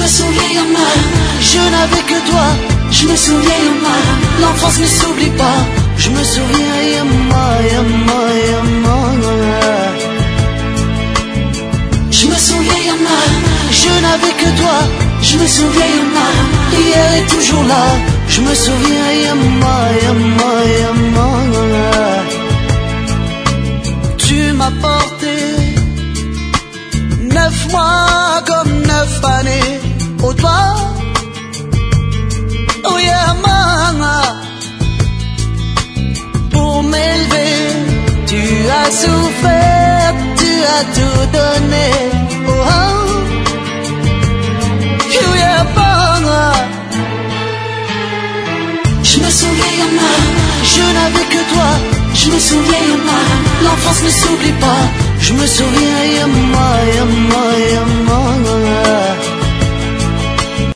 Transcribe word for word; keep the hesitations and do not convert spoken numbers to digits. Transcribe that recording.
me souviens, Yama, je n'avais que toi. Je me souviens, Yama, l'enfance ne s'oublie pas. Je me souviens, Yama, Yama, Yama. Je me souviens, Yama, je n'avais que toi. Je me souviens, Yama, hier est toujours là. Je me souviens, Yama, Yama, Yama. Tu m'as porté neuf mois comme neuf années au doigt. Oh Yama, pour m'élever, tu as souffert, tu as tout donné. Oh, oh. Je me souviens, Yama, je n'avais que toi. Je me souviens, Yama, l'enfance ne s'oublie pas. Je me souviens, Yama, Yama, Yama.